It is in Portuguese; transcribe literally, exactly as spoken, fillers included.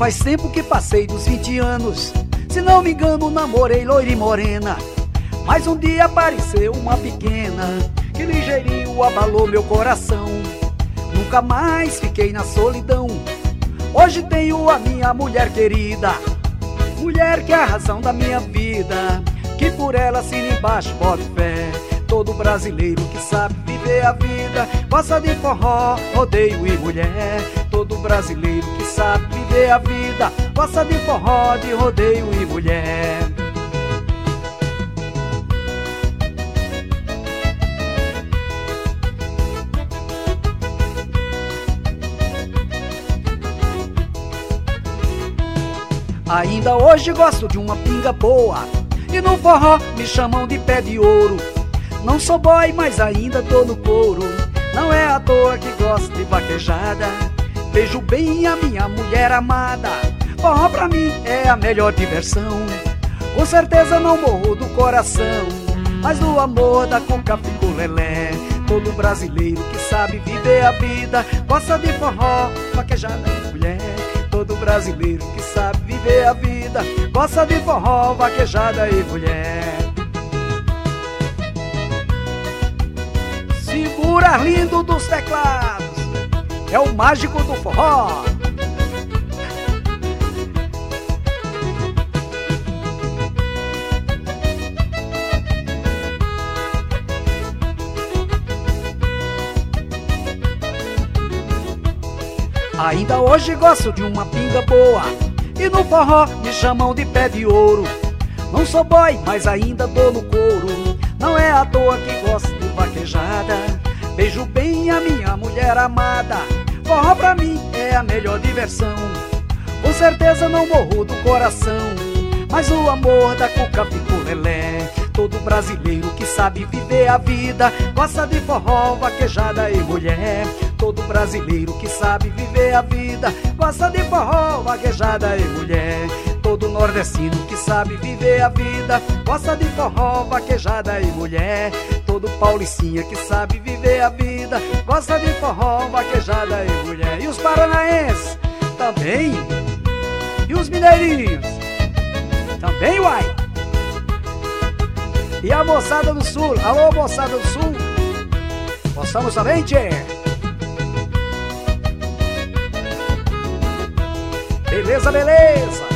faz tempo que passei dos vinte anos. Se não me engano, namorei loira e morena. Mas um dia apareceu uma pequena que ligeirinho abalou meu coração. Nunca mais fiquei na solidão. Hoje tenho a minha mulher querida, mulher que é a razão da minha vida, que por ela assina embaixo boto fé. Todo brasileiro que sabe viver a vida gosta de forró, rodeio e mulher. Todo brasileiro que sabe viver a vida gosta de forró, de rodeio e mulher. Ainda hoje gosto de uma pinga boa, e no forró me chamam de pé de ouro. Não sou boy, mas ainda tô no couro. Não é à toa que gosto de vaquejada. Vejo bem a minha mulher amada. Forró pra mim é a melhor diversão. Com certeza não morro do coração, mas do amor da cuca fico lelé. Todo brasileiro que sabe viver a vida gosta de forró, vaquejada e mulher. Todo brasileiro que sabe viver a vida gosta de forró, vaquejada e mulher. Segura Arlindo dos teclados, é o mágico do forró. Ainda hoje gosto de uma pinga boa, e no forró me chamam de pé de ouro. Não sou boy, mas ainda tô no couro. Não é à toa que gosto de vaquejada. Beijo bem a minha mulher amada. Forró pra mim é a melhor diversão. Com certeza não morro do coração, mas o amor da cuca ficou lelé. Todo brasileiro que sabe viver a vida gosta de forró, vaquejada e mulher. Todo brasileiro que sabe viver a vida gosta de forró, vaquejada e mulher. Todo nordestino que sabe viver a vida gosta de forró, vaquejada e mulher. Todo paulicinha que sabe viver a vida gosta de forró, vaquejada e mulher. E os paranaenses também. E os mineirinhos também, uai. E a moçada do sul, alô moçada do sul, gostamos também, tchê? Beleza, beleza.